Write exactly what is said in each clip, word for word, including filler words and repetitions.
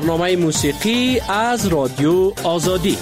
برنامه موسیقی از رادیو آزادی.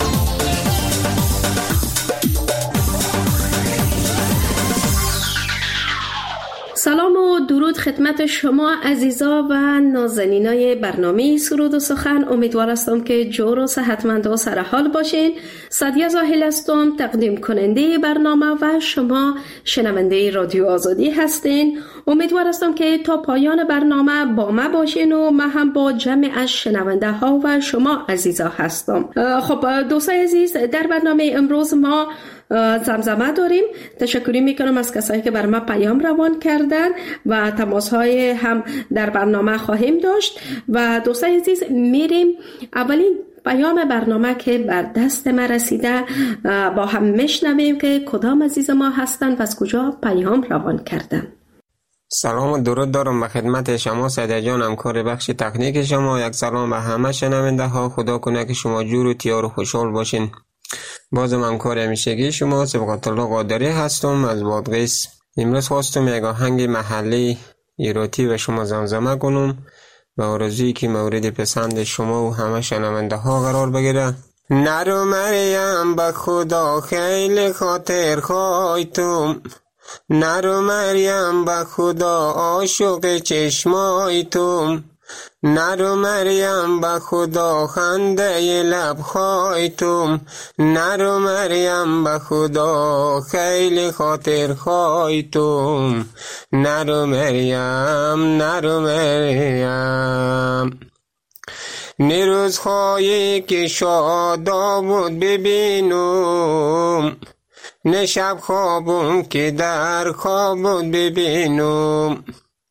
سلام و درود خدمت شما عزیزا و نازنینای برنامه سرود و سخن. امیدوار هستم که جور و صحتمند و سرحال باشین. سادیا زاهل هستم، تقدیم کننده برنامه و شما شنونده رادیو آزادی هستین. امیدوار هستم که تا پایان برنامه با ما باشین و من هم با جمع از شنونده ها و شما عزیزا هستم. خب دوستای عزیز، در برنامه امروز ما زمزمه داریم. تشکری میکنم از کسایی که بر ما پیام روان کردن و تماس های هم در برنامه خواهیم داشت. و دوستای عزیز، میریم اولین پیام برنامه که بر دست ما رسیده با هم میشنویم که کدام عزیز ما هستن و از کجا پیام روان کردن. سلام و درود دارم به خدمت شما سادیا جان، همکار بخش تکنیک شما. یک سلام به همه شنونده ها. خدا کنه که شما جور و تیار و خوشحال باشین. بازم همکار همیشگی شما سبقت الله قادری هستم از بادغیس. امروز خواستم یک آهنگ محلی ایراتی و شما زمزمه کنم و آرزویی که مورد پسند شما و همه شنونده ها قرار بگیره. نرو مریم به خدا خیلی خاطر خواهیتم، نرو مریم به خدا عاشق چشمایتم، نرو مریم به خدا خنده لب خواهیتم، نرو مریم به خدا خیلی خاطر خواهیتم، نرو مریم نرو مریم. نیروز خواهی که شادا بود ببینم، نه شب خوابم که در خواب بود ببینم،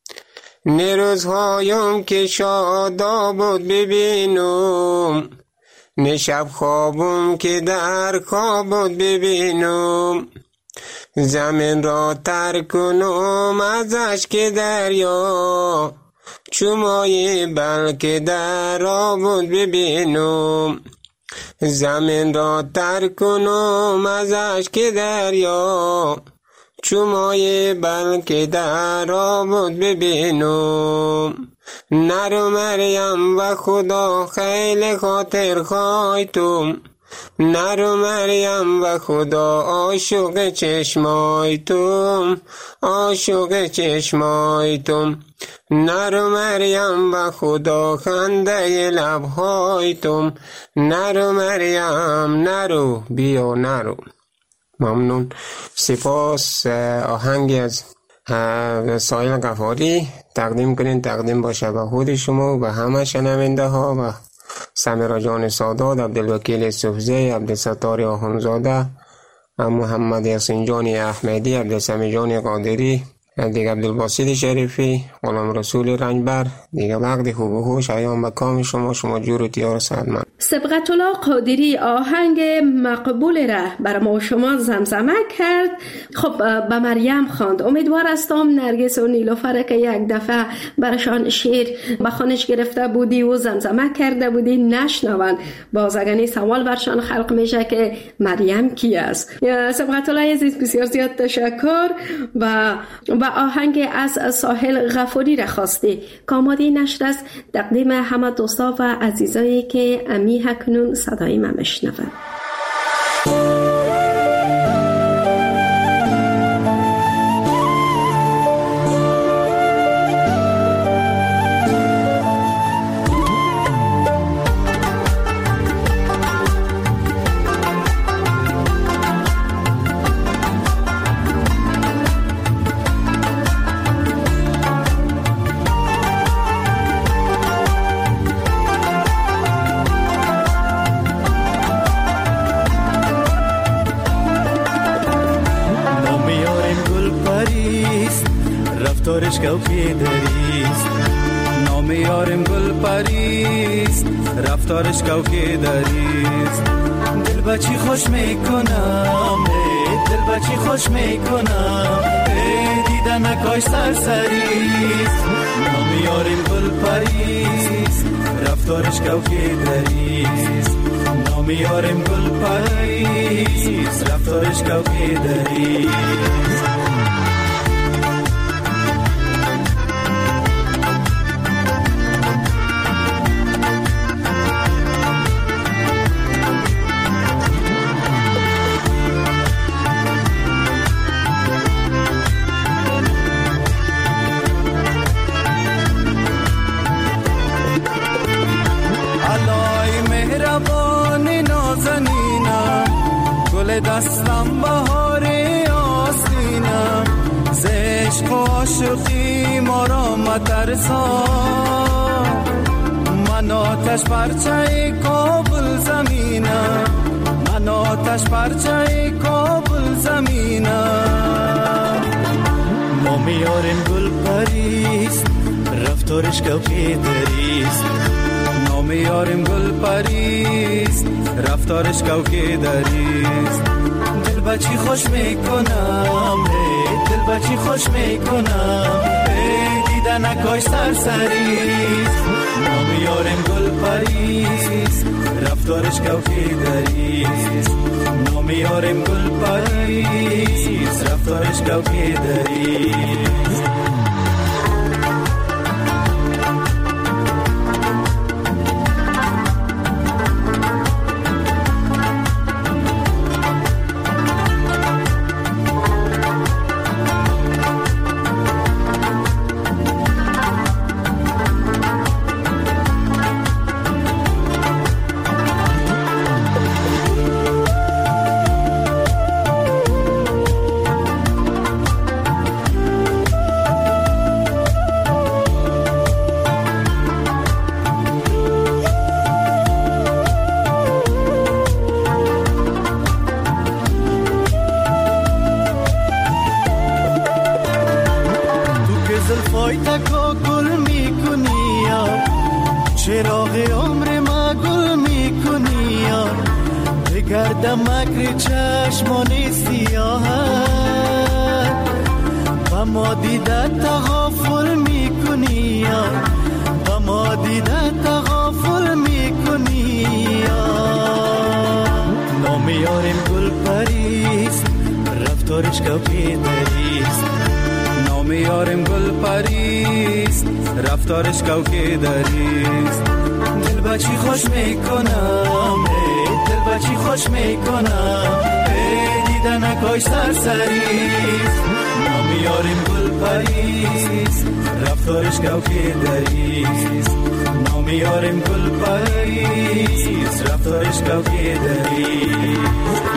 نیروز هایم که شادا بود ببینم، نه شب خوابم که در خواب بود ببینم. زمین را ترک کنم از اشک دریا، چومای بلکه در آب بود ببینم. زمین را ترک کنم از اشک دریا، چومای بلکه در آبود ببینم. نرو مریم و خدا خیلی خاطر خواهیتم، نرو مریم و خدا عاشق چشمایتم، عاشق چشمایتم، نرو مریم و خدا خنده لبهایتم، نرو مریم نرو بیا نرو. ممنون. سپاس. آهنگی از سایل غفاری تقدیم کنین، تقدیم باشه به خود شما و به همه شنونده ها و سمیرا جان سادات، عبدالوکیل صوفزی، عبدالستار آخونزاده، محمد یاسین جان احمدی، عبدالسمی جان قادری، دیگه عبدالباسط شریفی، غلام رسول رنجبر. دیگه وقت خوب و خوش ایام به کام شما، شما جور و تیار سعدمند. سبقت الله قادری آهنگ مقبول را بر ما شما زمزمه کرد. خب به مریم خواند. امیدوار هستم نرگس و نیلوفر که یک دفعه برشان شعر بخوانش گرفته بودی و زمزمه کرده بودی نشنون، بازگنی سوال برشان خلق میشه که مریم کی است. سبقت الله عزیز بسیار زیاد تشکر. و و آهنگ از ساحل غفاری را خواستی. کامادی نشر است تقدیم همه دوستا و عزیزایی که امی هکنون صدای من بشنون. رفتارش کوکی دریست، نام یارم گل پریست، رفتارش کوکی دریست. دل بچی خوش میکنم، دل بچی خوش میکنم، دیدن نکاش سرسریست. نام یارم گل پریست، رفتارش کوکی دریست. نام یارم گل پریست، رفتارش کوکی دریست. حال دستم بهار آستینم، ز عشق و عاشقی ما را مترسا. من آتش پرچه کابل زمینم، من آتش پرچه کابل زمینم. ما میاریم گل پریست، رفتارش کوکی دریست. ما میاریم گل پریست، رفتارش کوکی دریست. دل بچی خوش میکنم، دل بچی خوش میکنم، دیدن اکاش سرسریست. ما میاریم گل پریست، رفتارش کوکی دریست. ما میاریم گل پریست، رفتارش کوکی دریست. مکر چشمانی سیاهت و ما دیدت تغافل میکنی، و ما دیدت تغافل میکنی. نامیاریم گل پریست، رفتارش کوکی دریست. نامیاریم گل پریست، رفتارش کوکی دریست. دل بچی خوش میکنم، دل بچی خوش میکنم، دیدن اکاش سرسریست. ما میاریم گل پریست، رفتارش کوکی دریست. ما میاریم گل پریست، رفتارش کوکی دریست.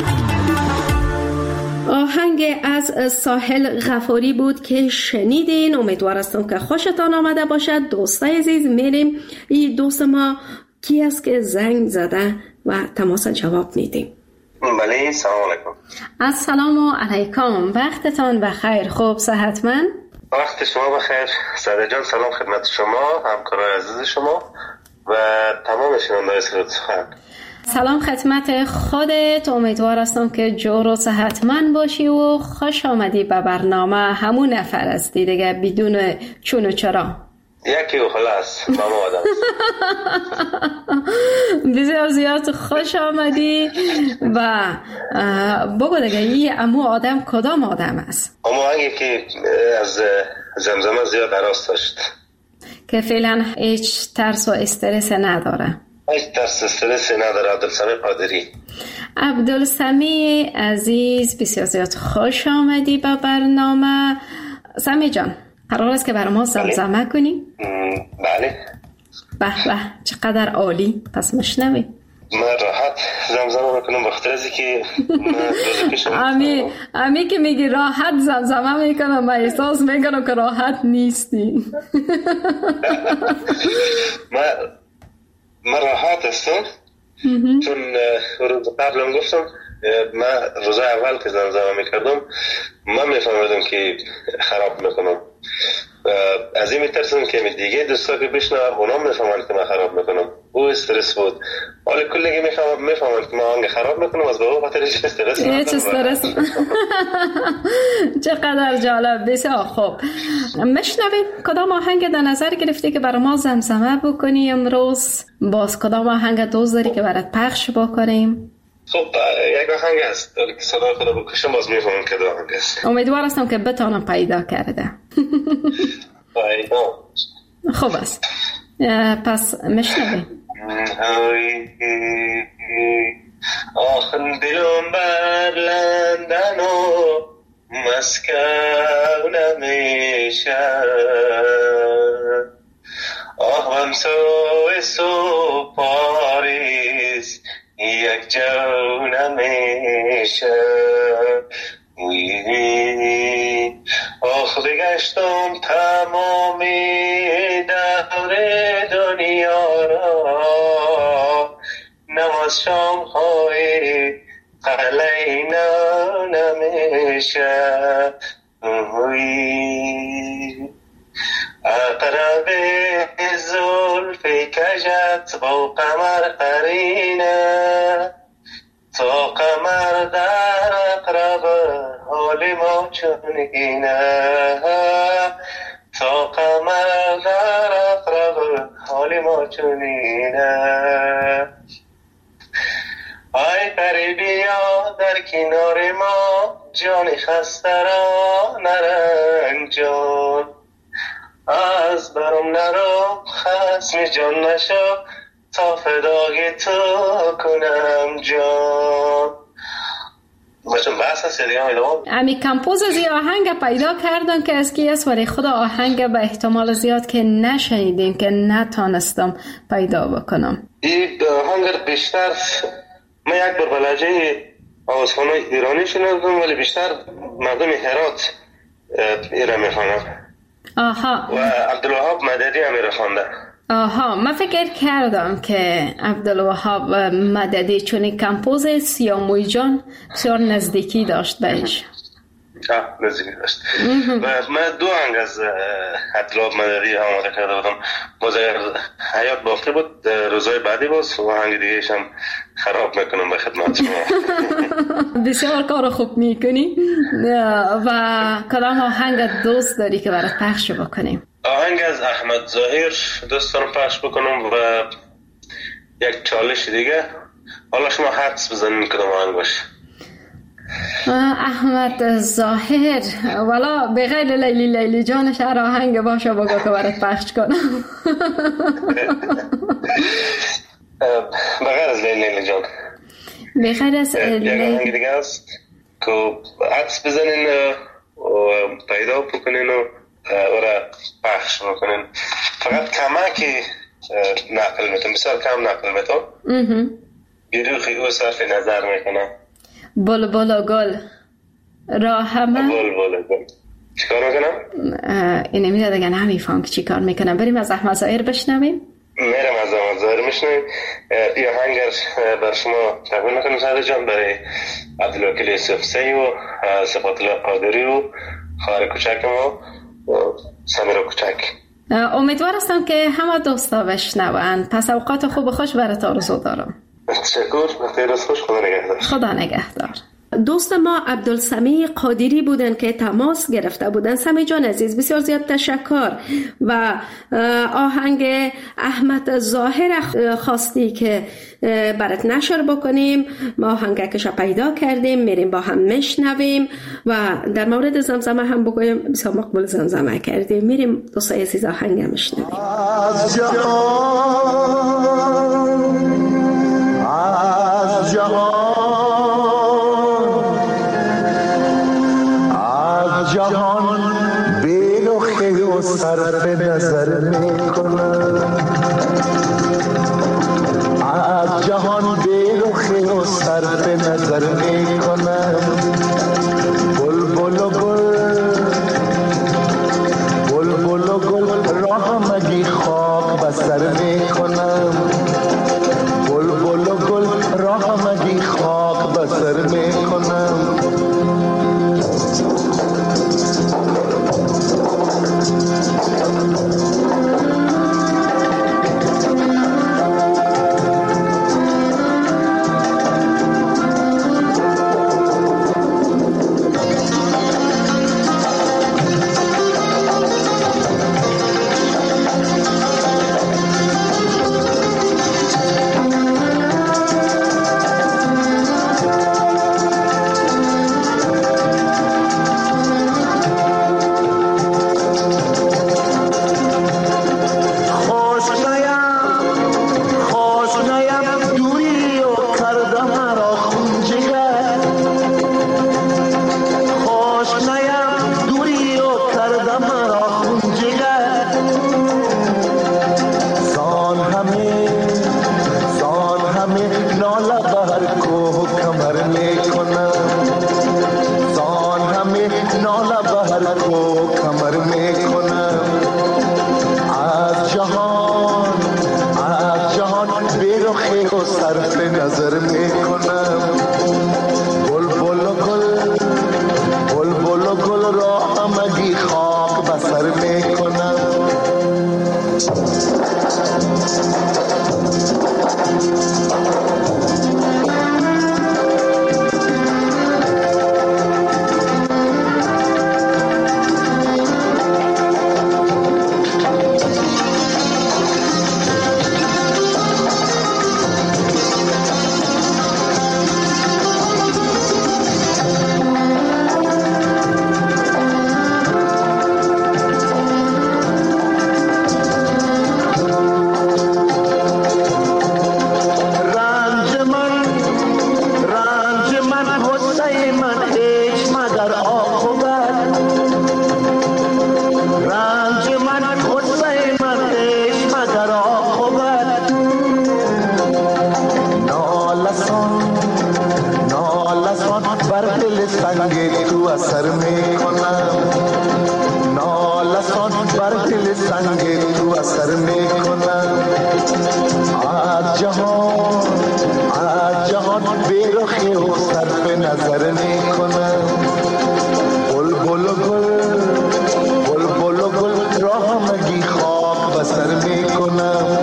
آهنگ از ساحل غفاری بود که شنیدین. امیدوار هستم که خوشتان آمده باشد. دوستای عزیز، میریم این دوست ما کی است که زنگ زده و تماس جواب میدیم. بله، سلام علیکم. السلام علیکم، وقتتان بخیر. خوب، صحتمند؟ وقت شما بخیر سعید جان. سلام خدمت شما، همکارای عزیز شما و تمام شنوندگان صدای سخن. سلام خدمت خودت. امیدوار هستم که جور و صحتمند باشی و خوش آمدی به برنامه. همون نفر هستی دیگه، بدون چون و چرا. یکی و خلاص ماما آدم. بسیار زیاد خوش آمدی. و بگو دیگه این امو آدم کدام آدم است؟ امو آهنگی که از زمزمه زیاد عراس داشت، که فعلا هیچ ترس و استرس نداره. هیچ ترس و استرس نداره. عبدالسمی قادری. عبدالسمی عزیز، بسیار زیاد خوش آمدی به برنامه. سمی جان، قرار است که برای ما زمزمه کنی؟ بله. به به، چقدر عالی. پس مشنوی. من راحت زمزمه میکنم بخاطر از اینکه امی امی که میگی راحت زمزمه میکنم، من احساس میکنم که راحت نیستی. من من راحت هستم چون روز قبلم گفتم من روز اول که زمزمه میکردم من میفهمیدم که خراب میکنم. از این میترسم که دیگه دوستا که بشنوم اونا میفهمن که من خراب میکنم. او استرس بود. حالا کلی که میفهمن میفهمن که من آهنگ خراب میکنم، از به خاطر هیچ استرس ندارم. هیچ استرس. چقدر جالب. بسیار خوب. مشنویم کدام آهنگ در نظر گرفتی که برای ما زمزمه بکنی امروز؟ باز کدام آهنگ دوست داری که برات پخش بکنیم؟ خب یک آهنگ هست که صدای خدا بکشم باز میفهمم که دو آهنگ هست. امیدوار هستم که بتانم پیدا کرده. پیدا خوب است. پس مشنویم. آخر دلم بر لندن و مسکو نمیشه، آهم سو سو پاریس یک جا نمیشه. آخ بگشتم تمامی دور دنیا را، نماز شام های قلینا نمیشه. اقرب زلف کجت با قمر قرینه، تا قمر در اقرب حال ما چونینه، تا قمر در اقرب حال ما چونینه. آی پری بیا در کنار ما، جان خسته را نرنجان، از برم نرو خسم جان نشو، تا فدای تو کنم جان. باشم بحث هست دیگه هم امی کمپوز از این آهنگ پیدا کردم که از کی است، ولی خدا آهنگ به احتمال زیاد که نشنیدیم، که نتانستم پیدا بکنم. این آهنگ بیشتر من یک بار بلجه آوازخانه ایرانی شنیدم، ولی بیشتر مردم هرات ایره میخوانم. آها. و عبدالوهاب مددی هم ایره خوانده. آها، من فکر کردم که عبدالوهاب مددی چون کمپوز سیاموی جان بسیار نزدیکی داشت بهش. آه، نزدیکی داشت. و من دو هنگ از عبدالوهاب مددی آماده کرده بودم. باز اگر حیات باقی بود روزای بعدی باز و هنگ دیگهش هم خراب میکنم به خدمت شما. بسیار کار خوب میکنی. و کدام آهنگ دوست داری که برات پخش بکنیم؟ آهنگ از احمد ظاهر دوست دارم پخش بکنم و یک چالش دیگه. حالا شما حدس بزنین کدام آهنگ باشه. احمد ظاهر، والا بغیر لیلی لیلی جانش هر آهنگ باشه بگو که برات پخش کنم. بغیر از لیلی لیلی جان، بغیر از لیلی یک آهنگ دیگه است که حدس بزنین و پیدا بکنین و ورا پخش میکنین. فقط کمکی نقل میتون، بسیار کم نقل میتون. گروخی او صرف نظر میکنم. بل بل گل راهمه بل بل گل چی کار میکنم؟ اینه میره دیگه نمیفهم که چی کار میکنم. بریم از احمد ظاهر بشنویم. میرم از احمد ظاهر میشنویم. این آهنگ بر شما تقدیم میکنم سعد جان، برای عبدالوکیل یوسفزئی و صفات الله قادری و خواهر کوچک ما سمیرا کوچک. امیدوار هستم که همه دوستا بشنوند. پس اوقات خوب خوش برات آرزو دارم. تشکر. بخیر از خوش. خدا نگهدار. خدا نگهدار. دوست ما عبدالسمیع قادری بودن که تماس گرفته بودن. سمی جان عزیز بسیار زیاد تشکر. و آهنگ احمد ظاهر خواستی که برات نشر بکنیم، ما آهنگکش پیدا کردیم، میریم با هم میشنویم و در مورد زمزمه هم بگویم بسیار مقبول زمزمه کردیم. میریم دوستای عزیز آهنگ میشنویم. از جهان از جهان از جهان بیلوخی و صرف نظر میکنم، از جهان بیلوخی و صرف نظر میکنم. بل بل و گل بل بل و گل راه مگی خاک بسر میکنم. بل بل و گل راه مگی خاک بسر میکنم. میکنم زان همه ناله به هر کو کمر میکنم از جهان از جهان بیرخی و صرف نظر میکنم گل بل و گل گل بل و گل را همگی خاک بسر میکنم سر می کنم نالسان بر دل سنگ تو اثر می کنم از جهان از جهان بیرخی و صرف نظر می کنم بل بل و گل بل بل و گل را همگی خاک بسر می کنم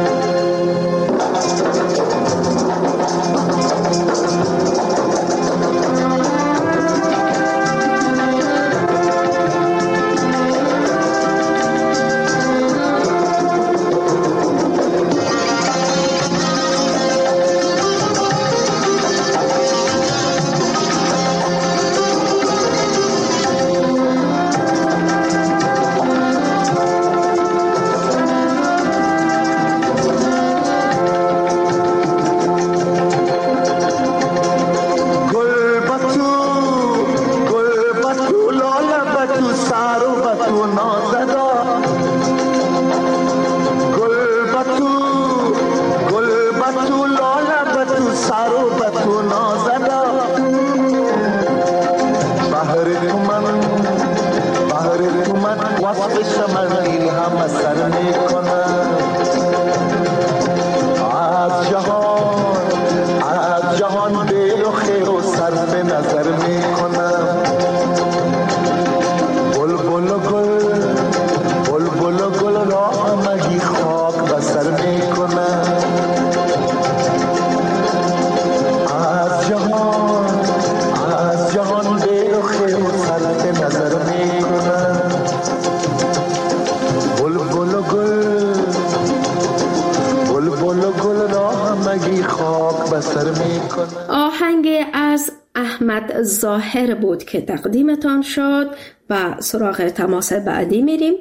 آهنگ از احمد ظاهر بود که تقدیمتان شد و سراغ تماس بعدی میریم.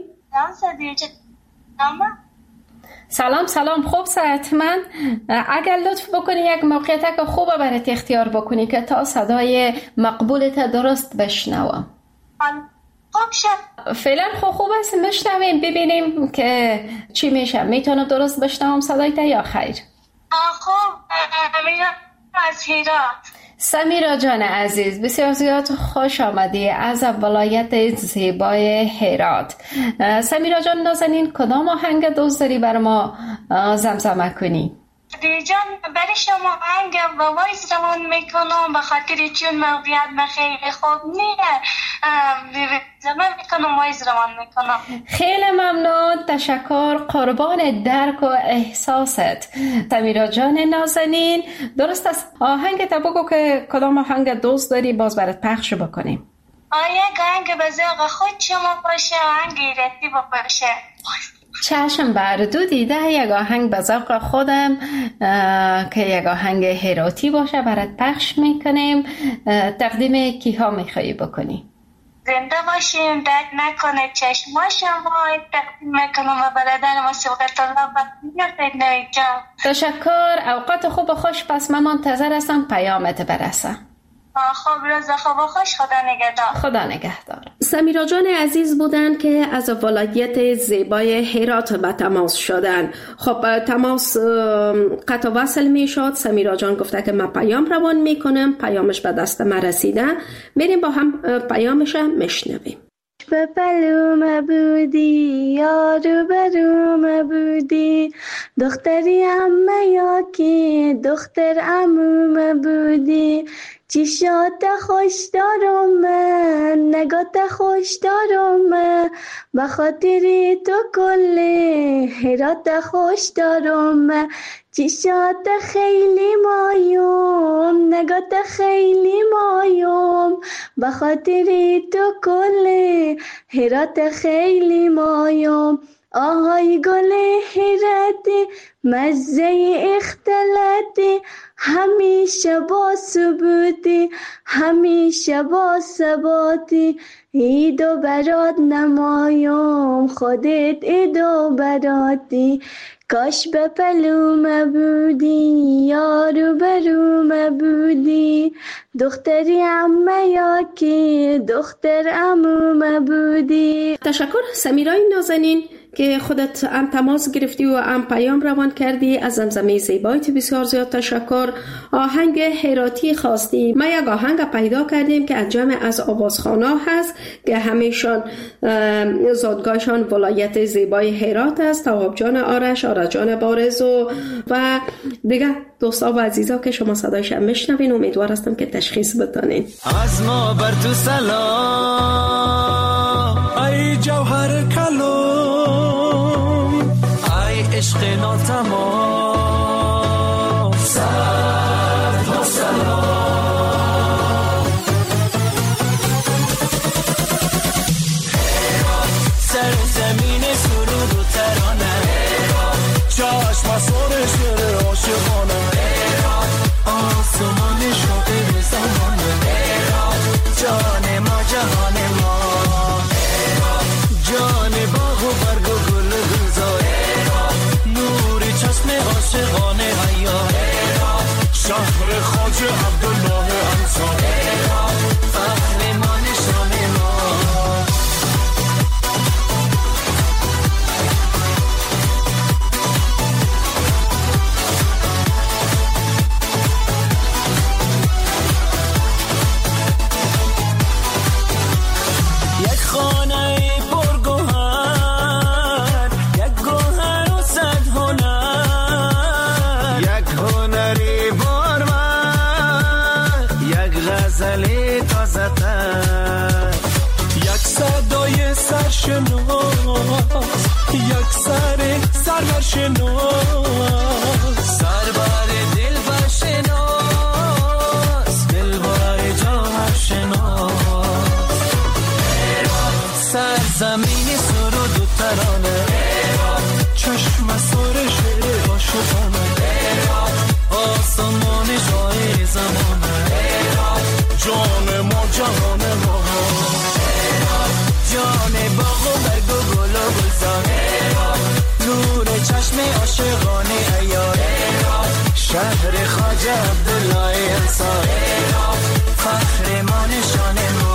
سلام سلام خوب صحتمند. اگر لطف بکنی یک موقعیت که خوبه برات اختیار بکنی که تا صدای مقبولت درست بشنوم. خوب شد. فعلا خوب خوب است بشنویم ببینیم که چی میشه. میتونم درست بشنوم صدایت یا خیر؟ خوب. سمیرا از هرات. سمیرا جان عزیز بسیار زیاد خوش آمدی از ولایت زیبای هرات. سمیرا جان نازنین کدام آهنگ دوست داری بر ما زمزمه کنی؟ جان برای شما آهنگ و وایس روان میکنم به خاطر چون موقعیت من خیلی خوب نیه زمان میکنم وایس روان میکنم. خیلی ممنون تشکر قربان درک و احساست سمیرا جان نازنین. درست است آهنگ تا بگو که کدام آهنگ دوست داری باز برات پخش بکنیم. آیا آهنگ به ذوق خود شما باشه آهنگ ایرتی باشه؟ چشم بردو دیده یک آهنگ به ذوق خودم که یک آهنگ هراتی باشه برات پخش میکنیم. تقدیم کیها میخوایی بکنی؟ زنده باشیم درد نکنه چشماشم وای تقدیم میکنم و برادر موسیقیت الله بقیت نوی جان. تشکر اوقات خوب و خوش پس من منتظر هستم پیامت برسه. خب روز خوب و خوش. خدا نگهدار. خدا نگهدار. سمیرا جان عزیز بودن که از ولایت زیبای هرات به تماس شدن. خب تماس قطع وصل می شد. سمیرا جان گفته که من پیام روان می کنم، پیامش به دست من رسیده، میریم با هم پیامش میشنویم. به پلوم بودی یارو بروم بودی، دختری همه یا که دختر عموم بودی، چشات خوش دارم من، نگات خوش دارم من، به خاطر تو کل هرات خوش دارم من، چشات خیلی مایم، نگات خیلی مایم، به خاطر تو کل هرات خیلی مایم. آهای گل هراتی مزه اختلاتی، همیشه با ثبوتی همیشه با ثباتی، ایدو برات نمایم خودت ایدو براتی، کاش به پلوم بودی یارو بروم بودی، دختری عمه یا که دختر عموم بودی. تشکر سمیرای نازنین که خودت هم تماس گرفتی و هم پیام روان کردی. از زمزمه زیبایت بسیار زیاد تشکر. آهنگ هراتی خواستی. ما یک آهنگ پیدا کردیم که از جمع از آوازخوانا هست که همیشان زادگاهشان ولایت زیبای هرات است. تواب جان آرش، آرش جان بارز و, و دیگه دوستا و عزیزا که شما صدایش هم میشنوین، امیدوار هستم که تشخیص بتانین. از ما بر تو سلام ای جوهر کلام، ای عشق ناتمام، سر تا سلام، سر زمین سرود و ترانه، چشم سر شعر عاشقانه، آسمان شاعر زمانه، جان ما جهان ما، جان باغ و برگ و گل گلزار، نور چشم عاشقانه عیار، شهر خواجه عبدالله انصار، فخر ما نشان ما. یک سر سرور شناس، سربر دلبر شناس، دلبر جوهر شناس، سرزمین سرود و ترانه، چشم سر شعر عاشقانه، آسمان شاعر زمانه، جان ما جهان ما، جان باغ و برگ و گل و گلزار، نور چشم عاشقانه عیار، شهر خواجه عبدالله انصار، فخر ما نشان ما.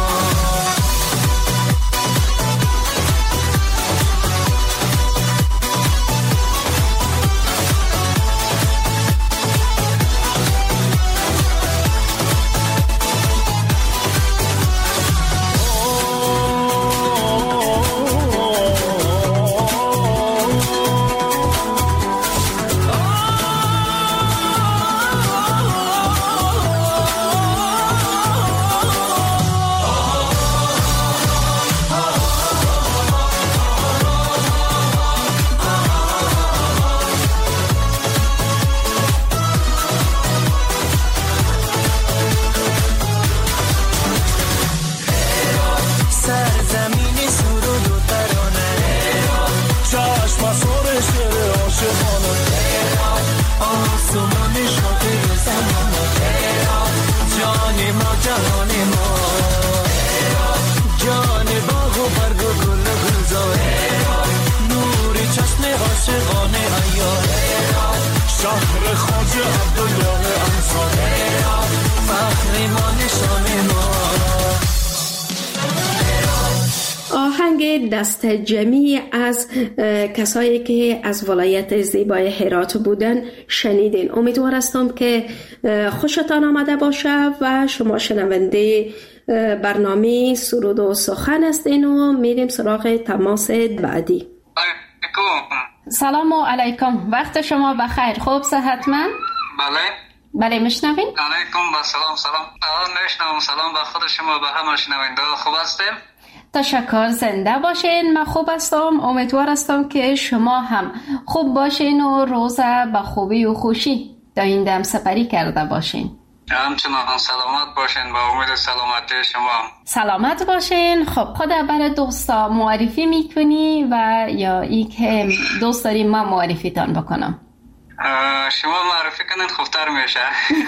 دست جمعی از کسایی که از ولایت زیبای هرات بودن شنیدین. امیدوار هستم که خوشتان آمده باشه و شما شنونده برنامه سرود و سخن هستین و میریم سراغ تماس بعدی. سلام علیکم، وقت شما بخیر، خوب صحتمند؟ بله بله میشنوین؟ علیکم و سلام. سلام الان میشنوم. سلام به خود شما، به همه شنونده. خوب هستیم؟ تشکر، زنده باشین. من خوب هستم، امیدوار هستم که شما هم خوب باشین و روز به خوبی و خوشی تا این دم سپری کرده باشین. همچنان سلامت باشین، با امید سلامتی شما. سلامت باشین. خب خود برای دوستا معرفی میکنی و یا ای که دوست داری ما معرفی تان بکنم؟ شما معرفی کنین خوبتر میشه.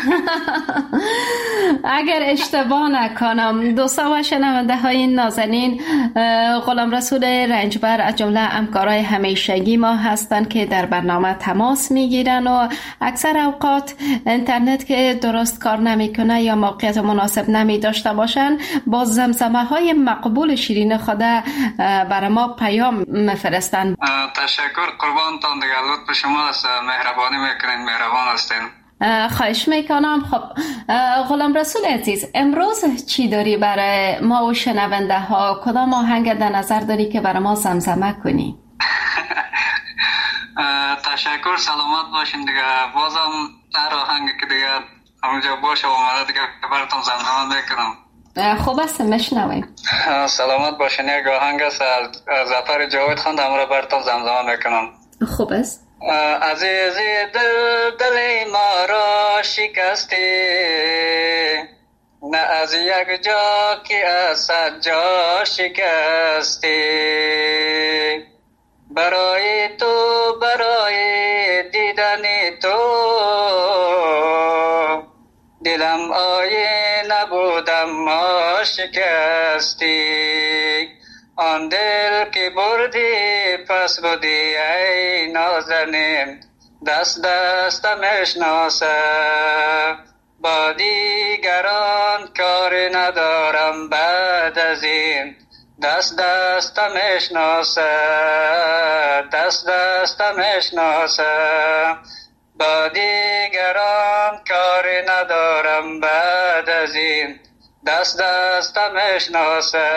اگر اشتباه نکنم دوستا و شنونده های نازنین، غلام رسول رنجبر از جمله همکارای همیشگی ما هستند که در برنامه تماس میگیرن و اکثر اوقات اینترنت که درست کار نمیکنه یا موقعیت مناسب نمی داشته باشن با زمزمه های مقبول شیرین خود برای ما پیام میفرستن. تشکر، قربانتان دیگه، لطف شما است، مهربانی میکنین، مهربان هستین. خواهش میکنم. خب غلام رسول عزیز، امروز چی داری برای ما و شنونده ها؟ کدام آهنگ در نظر داری که برای ما زمزمه کنی؟ تشکر، سلامت باشین دیگه. بازم هر آهنگی که دیگه همونجا باشه اومده دیگه براتون زمزمه میکنم. خوب است، میشنویم. سلامت باشین. یک آهنگ است از ظفر جاوید خان، امروز براتون زمزمه میکنم. خوب است. عزیزی دل دل ما را شکستی، نه از یک جا که از صد جا شکستی. برای تو، برای دیدن تو دلم آیه نبودم ما شکستی. آن دل که بردی پس بودی ای نازنین، دست دست میشناسه با دیگران کار ندارم بعد از این. دست دست میشناسه، دست دست میشناسه با دیگران کار ندارم بعد از این. دست دست میشناسه،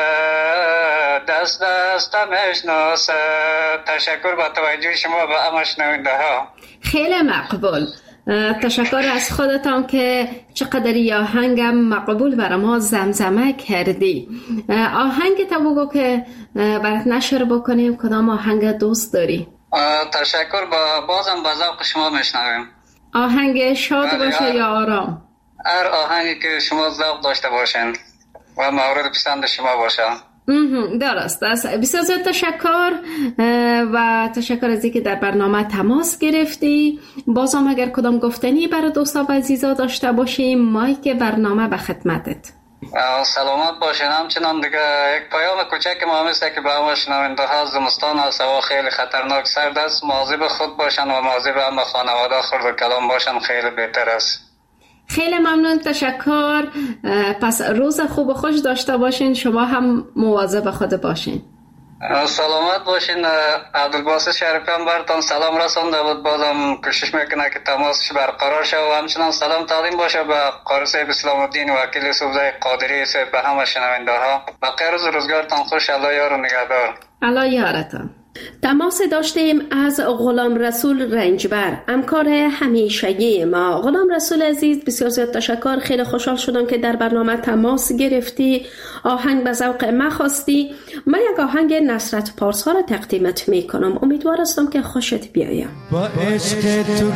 دست دست میشناسه. تشکر با توجه شما به همه شنونده ها. خیلی مقبول. تشکر از خودتان که چقدر ی آهنگم مقبول برای ما زمزمه کردی. آهنگ تا بگو که برات نشر بکنیم، کدام آهنگ دوست داری؟ تشکر، با بازم با ذوق شما میشنویم. آهنگ شاد باشه یا آرام؟ هر آهنگی که شما ذوق داشته باشین و مورد پسند شما باشه. درست است. بسیار زیاد تشکر و تشکر از اینکه در برنامه تماس گرفتی. بازم اگر کدام گفتنی برای دوستا و عزیزا داشته باشیم، مایک برنامه به خدمتت. سلامت باشین. همچنان دیگه یک پیام کوچک ما همیشه که به همه شنونده ها، زمستان هست، هوا خیلی خطرناک سرد است، مواظب خود باشن و مواظب همه خانواده خرد و کلام باشن، خیلی بهتر است. خیلی ممنون، تشکر. پس روز خوب و خوش داشته باشین، شما هم مواظب خود باشین. سلامت باشین. عبدالباسط شریفیان براتون سلام رسانده بود، بازم کوشش میکنه که تماسش برقرار شه و همچنان سلام تقدیم باشه به قاری صاحب اسلام الدین وکیل یوسفزای قادری صاحب، به همه شنونده ها. بقیه روز روزگارتان خوش، الله یار و نگهدار. الله یارتان. تماس داشتیم از غلام رسول رنجبر، همکار همیشگی ما. غلام رسول عزیز، بسیار زیاد تشکر. خیلی خوشحال شدم که در برنامه تماس گرفتی، آهنگ به ذوق ما خواستی. من یک آهنگ نصرت پارسا را تقدیمت میکنم، امیدوار هستم که خوشت بیاید. با عشق تو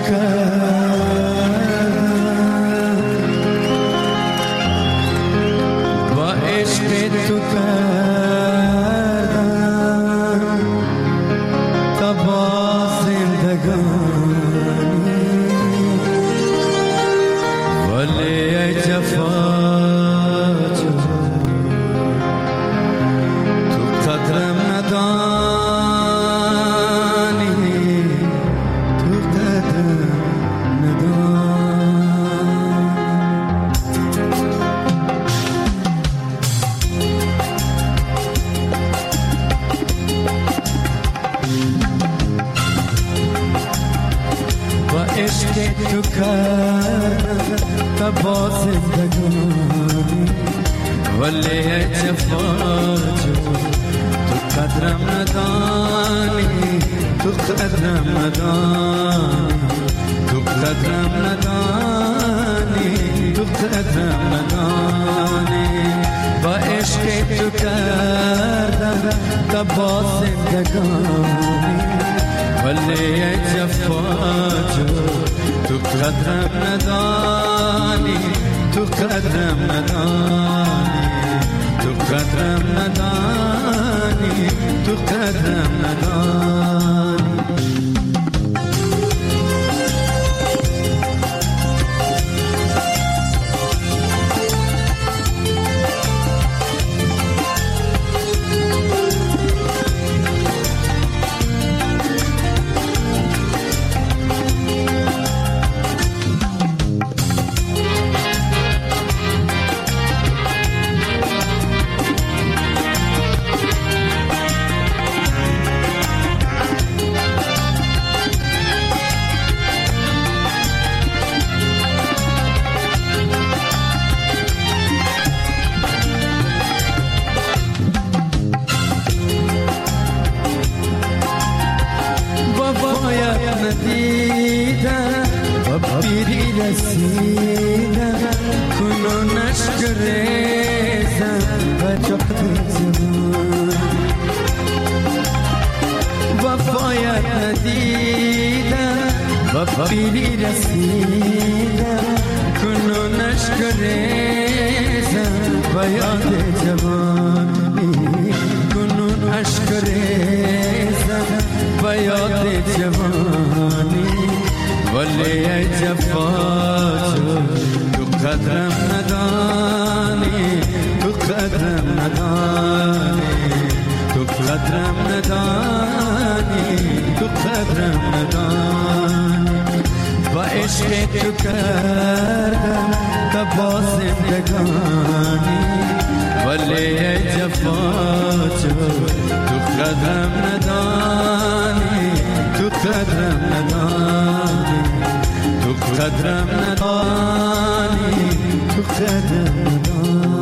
با عشق تو تو کردم تا با زندگانی، ولی ای جفا جون تو قدرم ندانی، تو قدرم ندانی، تو قدرم ندانی، تو قدرم ندانی. با عشق تو کردم تا با زندگانی، ولی ای جفا جون تو قدرم ندانی، تو قدرم ندانی، تو قدرم ندانی، تو قدرم ندانی. بیری رسیدم کنون اشک ریزم و یاد جوانی، کنون اشک ریزم و یاد جوانی. ولی ای جفا تو قدرم ندانی، تو قدرم ندانی، تو قدرم ندانی، تو قدرم ندانی. با عشق تو کردم تا با زندگانی، ولی ای جفا تو قدرم ندانی، تو قدرم ندانی، تو قدرم ندانی، تو قدرم ندانی.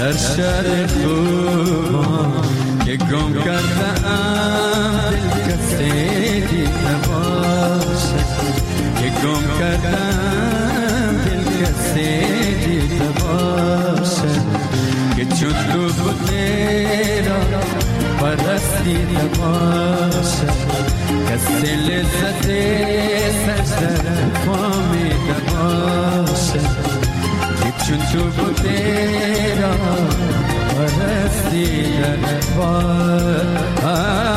در شهر خوبان که گم کرده ام دل کسی دیده باشه، که گم کرده ام دل کسی دیده باشه، که چون تو بوده را پرستیده باشه، کسی لذت سجده فامیده باشه، که چون تو بوده را پرستیده باشه.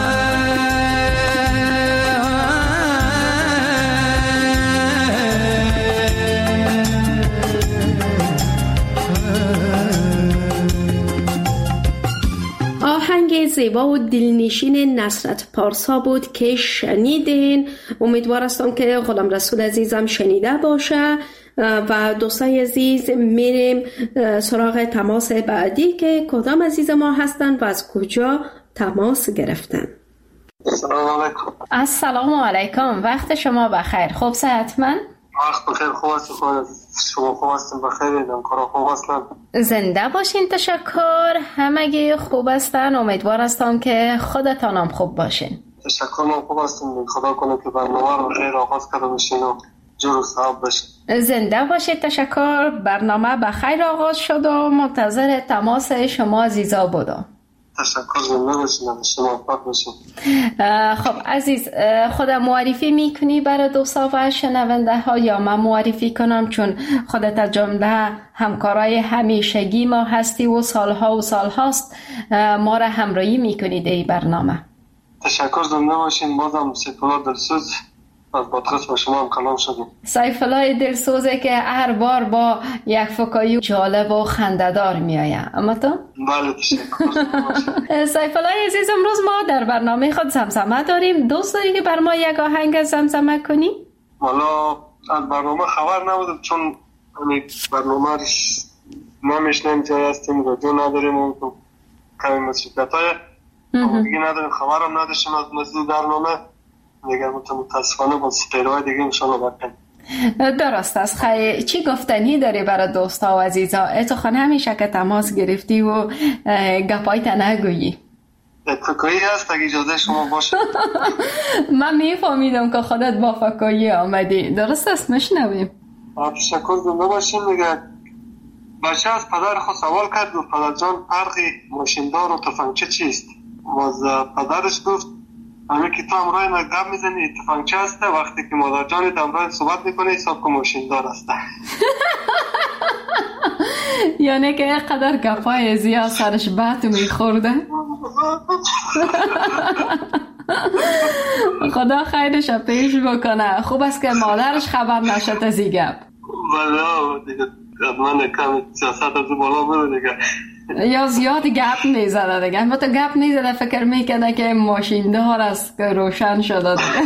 آهنگ زیبا و دلنشین نصرت پارسا بود که شنیدین. امیدوار هستم که غلام رسول عزیزم شنیده باشه و دوستای عزیز میریم سراغ تماس بعدی که کدام عزیز ما هستن و از کجا تماس گرفتن. سلام علیکم. السلام علیکم، وقت شما بخیر. خوب صحتمند؟ وقت بخیر. خوب هستم شما؟ خوب هستم بخیر. ایدم کارا خوب هستم. زنده باشین. تشکر. همگی خوب هستن. امیدوار هستم که خودتان هم خوب باشین. تشکر. من خوب هستم. خدا کنه که برنامه رو بخیر آغاز کرده باشین و جور و صحاب باشین. زنده باشید. تشکر. برنامه بخیر آغاز شد و منتظر تماس شما عزیزا بودم. تشکر. زنده باشید. شما خوب باشید. خب عزیز، خودت معرفی میکنی برای دوستا و شنونده ها یا من معرفی کنم؟ چون خودت از جمله همکارای همیشگی ما هستی و سالها و سال هاست ما را همراهی میکنی در این برنامه. تشکر. زنده باشین. بازم سیفالله دلسوز از پادکست با شما هم کلام شدیم. سیفالله دلسوزه که هر بار با یک فکایی جالب و خنده‌دار میآید. اما تو؟ بله تشکر. سیفالله عزیز، امروز ما در برنامه خود زمزمه داریم. دوست داری که بر ما یک آهنگ زمزمه کنی؟ والا از برنامه خبر نبودم چون برنامه ما میشنیم جای هستیم رادیو نداریم و کمی مسئولیت‌های دیگه نداریم، خبرم نداشتیم از موضوع برنامه. دیگه متاسفانه با سپیرهای دیگه انشالله بکنیم. درست است. خیلی چی گفتنی داری برای دوستا و عزیزا؟ اتخانه همیشه که تماس گرفتی و گپایت نگویی. فکایی هست اگه اجازه شما باشه. من میفهمیدم که خودت با فکایی آمدی. درست است؟ نشنویم. تشکر. زنده باشین. میگه بچه از پدر خود سوال کرد و پدر جان فرقی ماشیندار و تفنگچه چیست؟ و از پدرش گفت همه که تو امرای ما گپ میزنی تفنگچه هسته، وقتی که مادر جانت امرای صحبت میکنه حساب که ماشیندار هسته. یعنی که قدر گپای زیاد سرش بط میخورده. خدا خیرش پیش بکنه. خوب است که مادرش خبر نشد از این گپ. والا دیگه من کم سیاست از بالا بره دیگه. یا زیاد گپ میزده دیگه. اما تو گپ میزده فکر میکنه که ماشیندار است که روشن شده دیگه.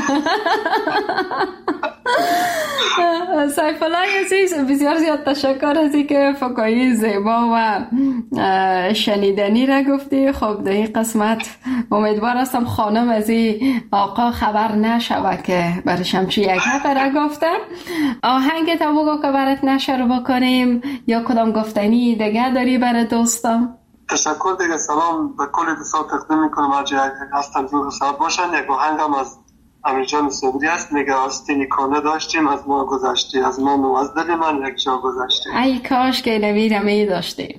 سیفالله عزیز، بسیار زیاد تشکر از اینکه فکایی زیبا و شنیدنی را گفتی. خب در این قسمت امیدوار هستم خانم از این آقا خبر نشوه که برشم چی یک حفه را گفتم. آهنگ تا بگو که برات نشر بکنیم یا کدام گفتنی دیگه داری برای دوستم؟ تشکر دیگه. سلام به کل دوستان تقدیم میکنم. هرچی هستن جور ساعت باشن. یک آهنگ هم از امیر جان صبری است. میگه آستینی کانه داشتیم از ما گذشتی، از من و از دل من یک جا گذشتی. ای کاش که نویرم ای داشتیم.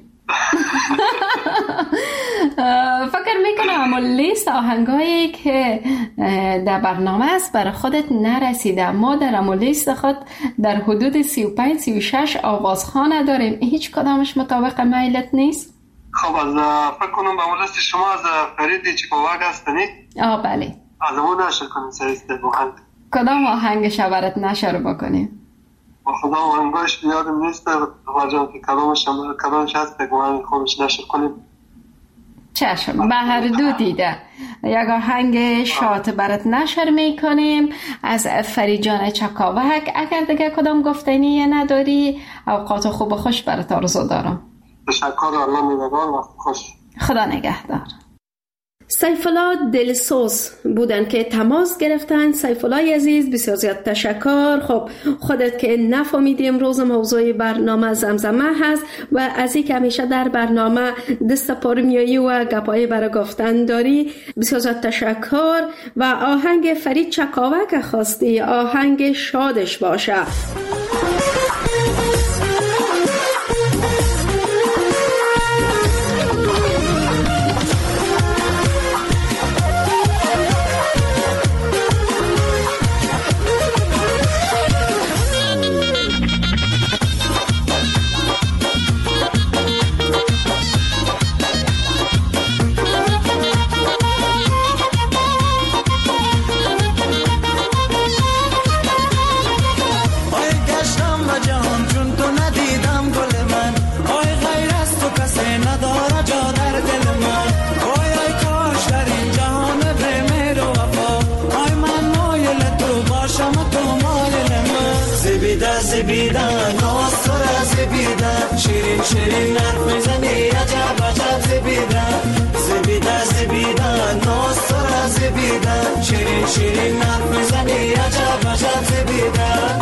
فکر میکنم اما لیست آهنگایی که در برنامه است برای خودت نرسیده. ما در اما لیست خود در حدود سی و پنج سی و شش آوازخانه داریم. هیچ کدامش مطابق میلت نیست؟ خب از فکر کنم به مورد شما از فریدی چپاوک هستنی؟ آه بله. از اون نشر کنیم سریسته آهنگ. کدام آهنگش برات نشر بکنیم؟ با خدا آهنگاش بیادم نیست واجان که کلامش کلامش هست بگو آهنگ خودش نشر کنیم. چشم. به هر دو دیده یک آهنگ شات برات نشر میکنیم از فرید جان چکاوک. اگر دیگه کدام گفتنی نداری اوقات خوب خوش برات آرزو دارم. تشکر. الله میدگار. وقت خوش. خدا نگهدار. سیف الله دلسوز بودن که تماس گرفتن. سیف الله عزیز بسیار زیاد تشکر. خب خودت که نفهمیدی امروز موضوع برنامه زمزمه هست و از این که همیشه در برنامه دست پر میایی و گپای برای گفتن داری، بسیار زیاد تشکر. و آهنگ فرید چکاوک خواستی، آهنگ شادش باشه. زبیدن ناصر زبیدن شیرین شیرین حرف میزنی عجب عجب زبیدن زبیدن زبیدن ناصر زبیدن شیرین شیرین حرف میزنی عجب عجب زبیدن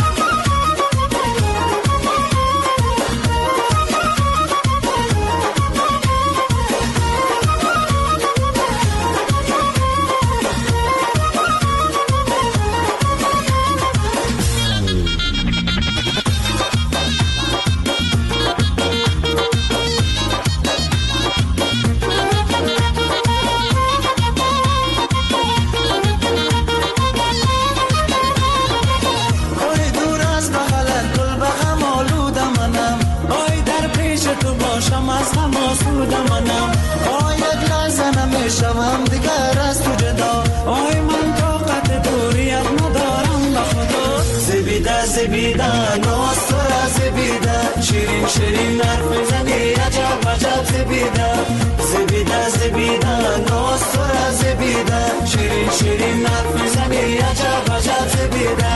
شمم دیگر از تو جدا آی من طاقت دوریت ندارم به خدا زبیده زبیده ناصر زبیده شیرین شیرین حرف میزنی عجب عجب زبیده زبیده زبیده ناصر زبیده شیرین شیرین حرف میزنی عجب عجب زبیده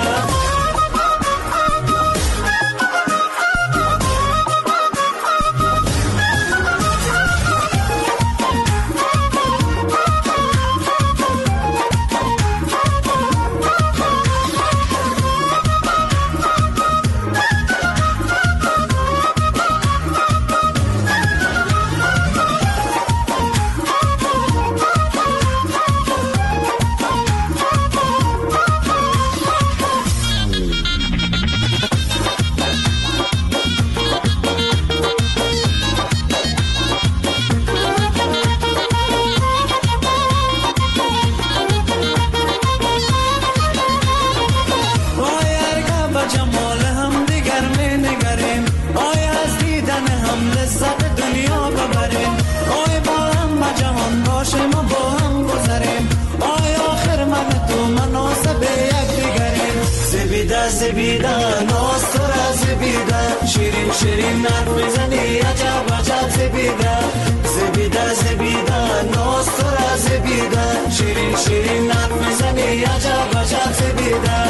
زبیده ناصر زبیده شیرین شیرین حرف میزنی عجب عجب زبیده زبیده زبیده ناصر زبیده شیرین شیرین حرف میزنی عجب عجب زبیده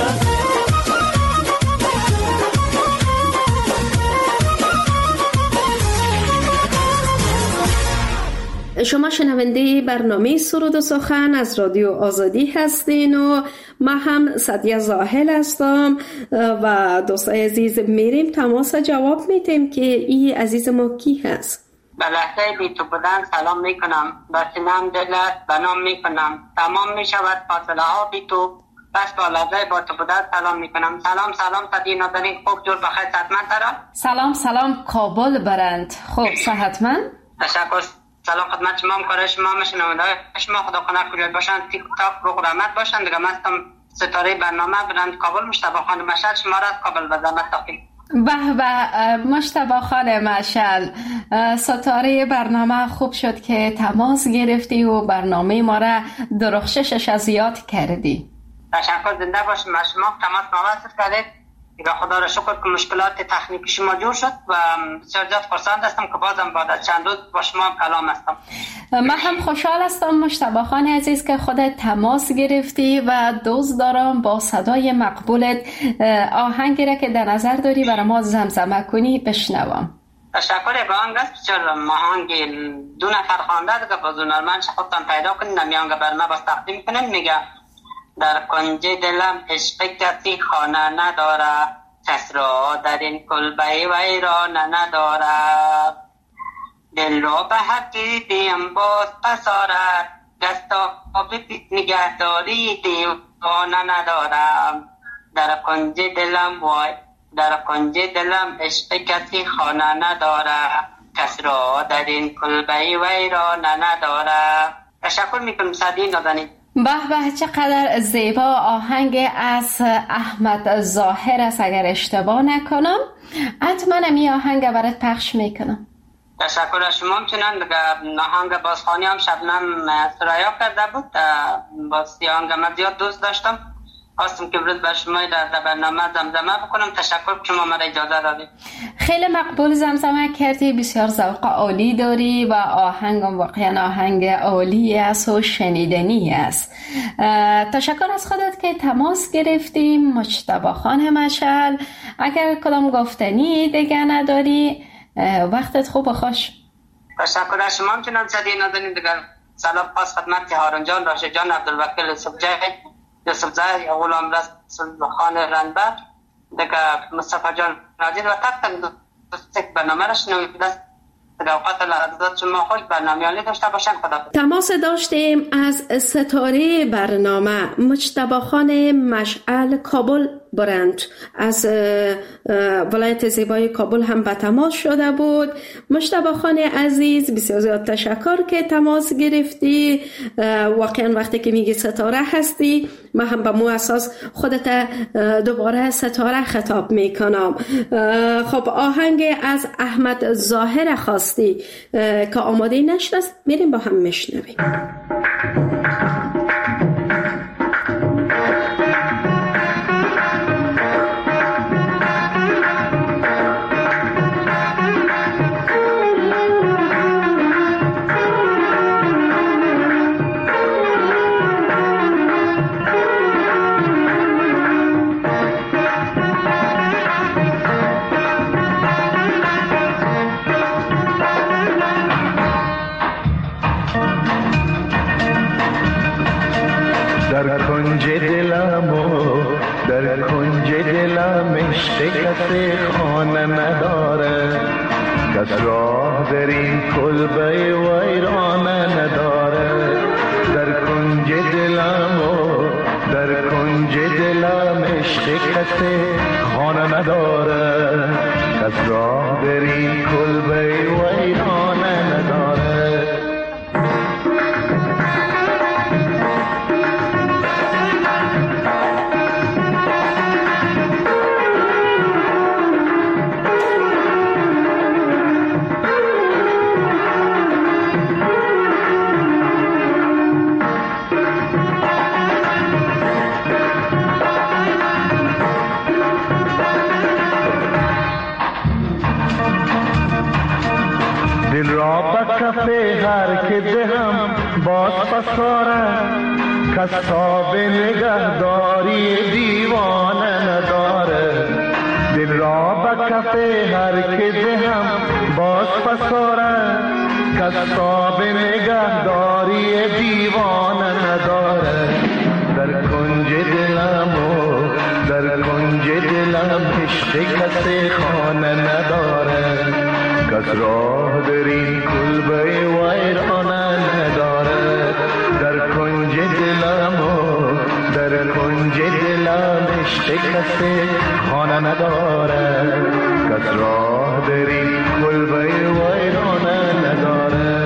شما شنونده برنامه سرود و سخن از رادیو آزادی هستین و ما هم سعدیه زاهل هستم و دوستای عزیز میریم تماس جواب میتیم که این عزیز ما کی هست. به لحظه بی تو بودن سلام میکنم، به سینم دلت بنام میکنم، تمام میشود فاصله ها بی تو، بس با لحظه با تو بودن سلام میکنم. سلام سلام صدی نازنین، خوب جور بخیر صحتمند ترا. سلام سلام کابل برند، خوب صحتمند. تشکر. سلام خدمت شما همکار شما مشنونده شما، خدا کنه کلیت باشن، تیک تاک رو رحمت باشن. دیگه مستم ستاره برنامه برند کابل مشتبه خان مشهد، شما را از کابل به زحمت تاکید. به به مشتبه خان مشهد، ستاره برنامه خوب شد که تماس گرفتی و برنامه ما را درخششش از یاد کردی. تشکر، زنده باشید. شما تماس موصل کردید. دیگه خدا را شکر که مشکلات تکنیکی شما جور شد و بسیار زیاد خرسند هستم که بازم بعد از چند روز با شما کلام هستم. من هم خوشحال هستم مشتبه خان عزیز که خودت تماس گرفتی و دوست دارم با صدای مقبولت آهنگی را که در نظر داری برای ما زمزمه کنی بشنوم. تشکر به آهنگ است بسیار ماهنگ دو نفر خوانده دیگه باز هنرمند خودتان پیدا کنید نمی آهنگ بر ما باز تقدیم کنید. میگه در کنج دلم عشق کسی خانه نداره، کس را در این کلبه ویران نداره، دل را به حقی دیم باز پسارد، دستا به نگهداری دیوانه ندارم. در کنج دلم وای در کنج دلم عشق کسی خانه نداره، کس را در این کلبه ویران نداره. تشکر میکنم سعدی نازنین. به به چقدر زیبا آهنگ از احمد ظاهر است اگر اشتباه نکنم. حتما این آهنگ برات پخش میکنم. تشکر از شما. همچنان آهنگ بازخوانی هم شبنم سرایا کرده بود. باز آهنگ من زیاد دوست داشتم، خواستم که برد بر شما در برنامه زمزمه بکنم. تشکر که شما مرا اجازه دادید. خیلی مقبول زمزمه کردی، بسیار ذوق عالی داری و آهنگم واقعا آهنگ عالی است و شنیدنی است. تشکر از خودت که تماس گرفتی. مجتبی خان مشعل، اگر کدام گفتنی دیگه نداری وقتت خوب و خوش. تشکر از شما. همچنان صدی نازنین دیگر سلام خاص خدمت هارون جان، راشد جان، عبدالوکیل یوسفزای یوسفزای غلام رسول خان رنبر دیگه مصطفی جان ناظر و تک تک برنامه را شنوید است. اوقات لحظات شما خوش برنامه عالی داشته باشن. خدا. تماس داشتیم از ستاره برنامه مجتبی خان مشعل کابل برند، از ولایت زیبای کابل هم به تماس شده بود. مجتبی خان عزیز بسیار زیاد تشکر که تماس گرفتی. واقعا وقتی که میگی ستاره هستی من هم به مو اساس خودت دوباره ستاره خطاب میکنم. خب آهنگ از احمد ظاهر خواستی که آماده نشد است، میریم با هم میشنویم. در کنج دلم و در کنج دلم عشق کسی خانه نداره، کس راه در این کلبه ویرانه نداره. در کنج دلم و در کنج دلم عشق کسی خانه نداره، کس راه در این کلبه ویرانه نداره. دل را به کفه هر که دهم باز پسارم، کس تاب نگهداری دیوانه نداره. دل را به کفه هر که دهم باز پسارم، کس تاب نگهداری دیوانه نداره. در کنج دلم و در کنج دلم عشق کسی خانه نداره، کس راه در این کلبه ویرانه نداره. در کنج دلم و در کنج دلم عشق کسی خانه نداره، کس راه در این کلبه ویرانه نداره.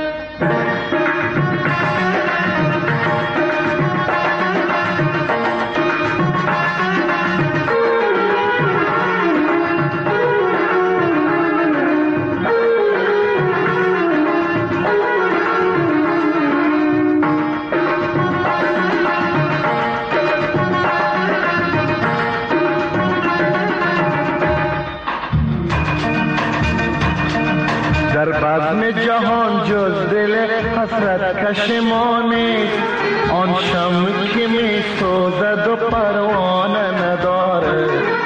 در بزم جهان جز دل حسرت کش ما نیست، آن شمع که می سوزد و پروانه نداره.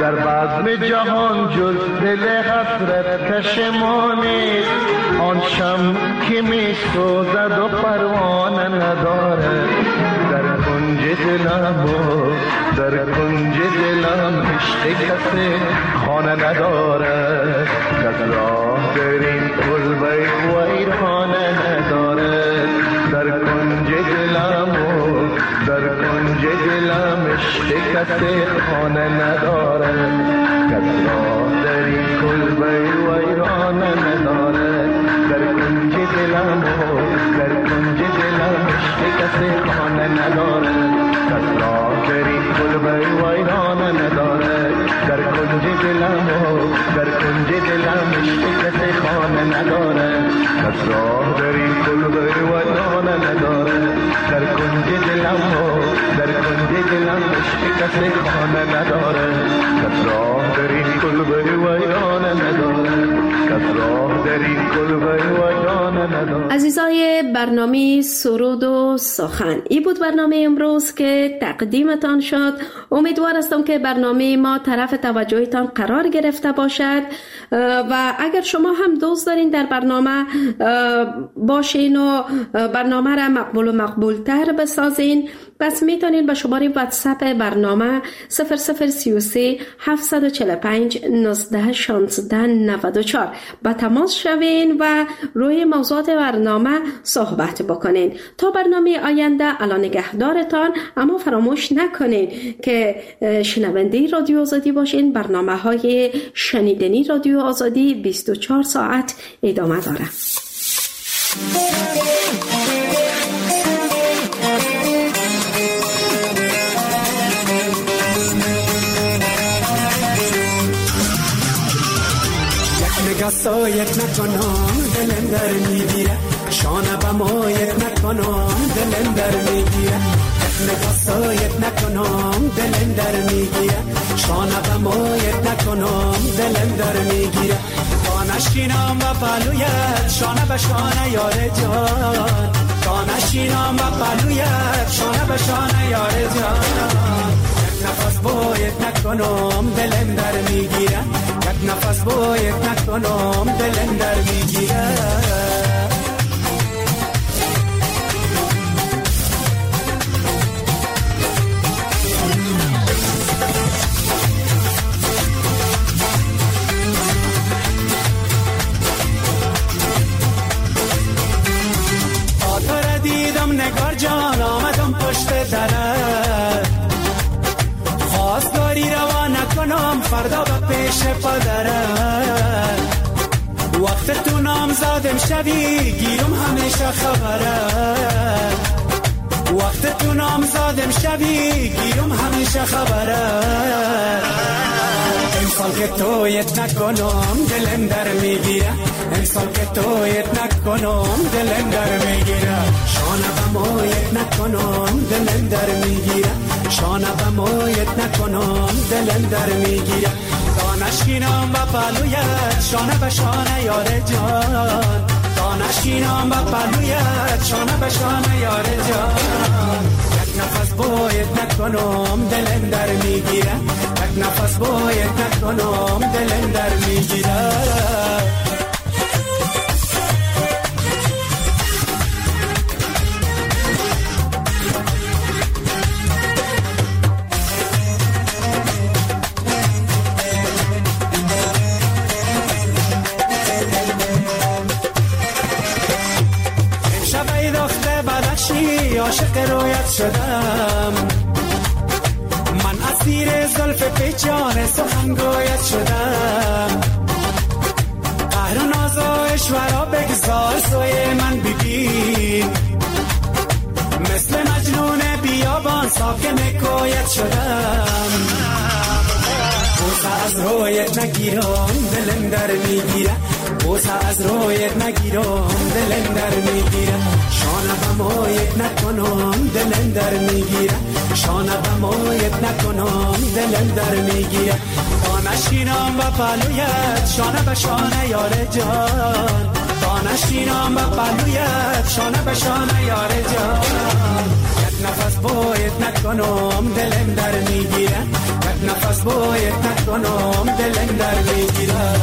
در بزم جهان جز دل حسرت کش ما نیست، آن شمع که می سوزد و پروانه نداره. در کنج دلم و در کنج دلم عشق کسی خانه نداره. کس راه در این کلبه ویرانه نداره. در کنج دلم و در کنج دلم عشق کسی خانه نداره. کس راه در این کلبه ویرانه نداره. در کنج دلم و در کنج دلم عشق کسی خانه نداره. کس راه در این کلبه ویرانه نداره. در کنج دلم و در کنج دلم عشق کسی خانه نداره. کس راه در این کلبه ویرانه نداره. در کنج دلم و در کنج دلم عشق کسی خانه نداره. کس راه در این کلبه ویرانه نداره. کس راه در این کلبه ویرانه نداره. عزیزای برنامه سرود و سخن، این بود برنامه امروز که تقدیمتان شد. امیدوار هستم که برنامه ما طرف توجهتان قرار گرفته باشد و اگر شما هم دوست دارین در برنامه باشین و برنامه را مقبول و مقبول تر بسازین، پس میتونین به شماره واتساپ برنامه صفر صفر سی و سه هفت چهار پنج نوزده شانزده نود و چهار با تماس شوین و روی موضوعات برنامه صحبت بکنین. تا برنامه آینده الان نگهدارتان، اما فراموش نکنین که شنونده رادیو آزادی باشین. برنامه های شنیدنی رادیو آزادی بیست و چهار ساعت ادامه داره. سایت نکنم دلم در میگیره، شانه با مایت نکنم دلم در میگیره. نگاه سایت نکنم دلم در میگیره، شانه با مایت نکنم دلم در میگیره. تا نشینم با پلویت شانه به شانه یار جان، تا نشینم با پلویت شانه به شانه یار جان. نفس باید نکنم دلم در میگیره، یک نفس باید نکنم دلم در میگیره. آتر دیدم نگار جان آمدم پشت درت، خواستگاری روا نکنم فردا به پیش پدرت. وقت تو نامزادم شوی گیرم همیشه خبرت، وقت تو نامزادم شوی گیرم همیشه خبرت. امسال که تویت نکنم دلم در میگیره، امسال که تویت نکنم دلم در میگیره. شانه به مایت نکنم دلم در میگیره، شانه به مایت نکنم دلم در میگیره. تا نشینم با پلویت شانه به شانه یار جان، تا نشینم با پلویت شانه به شانه یار جان. یک نفس باید نکنم دلم در میگیره، یک نفس باید نکنم دلم در میگیره. عاشق رویت شدم من، اسیر زلف پیچان سخنگویت شدم. قهر و ناز و اشورا بگذار سوی من ببین، مثل مجنون بیابان ساکن کویت شدم. بوسه از رویت نگیرم دلم در میگیره، بوسه از رویت نگیرم دلم در میگیره. شانه به مایت نکنم دلم در میگیره، شانه به مایت نکنم دلم در میگیره. تا نشینم با پلویت شانه به شانه یار جان، تا نشینم با پلویت شانه به شانه یار جان. یک نفس باید نکنم دلم در میگیره، یک نفس باید نکنم میکنم دلم در بگیره.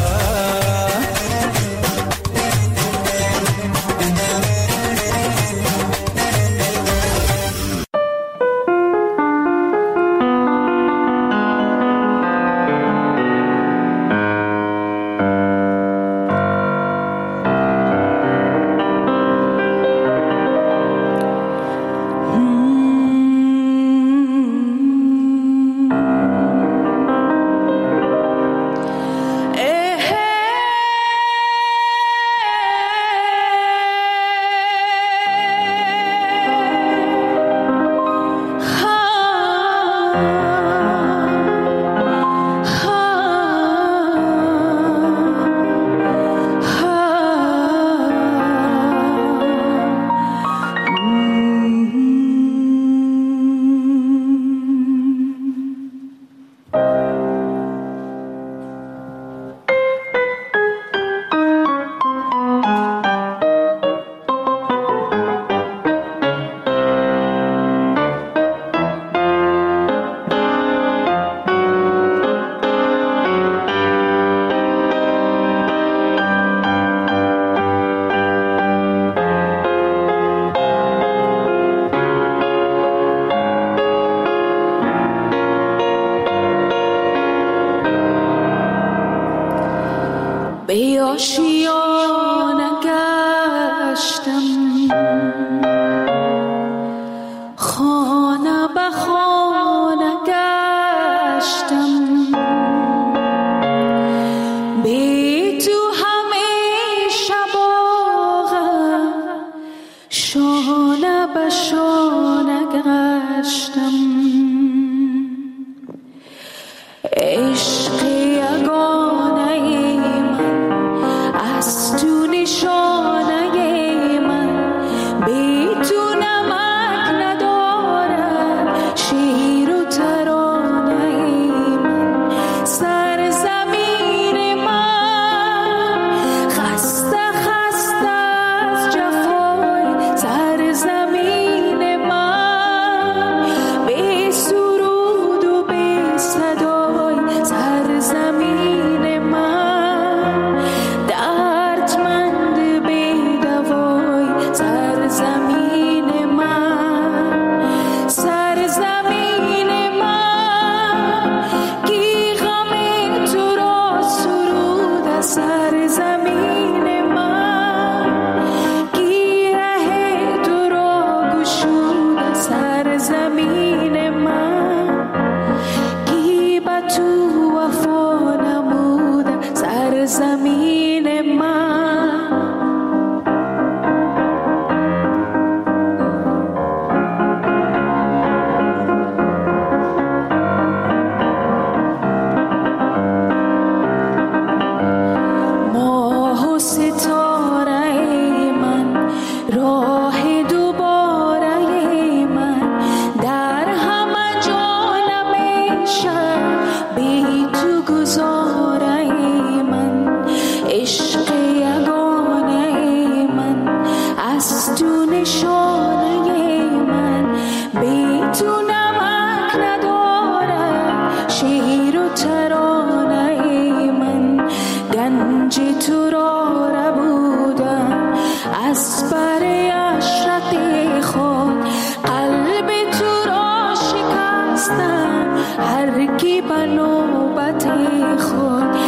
هر کی به نوبت خود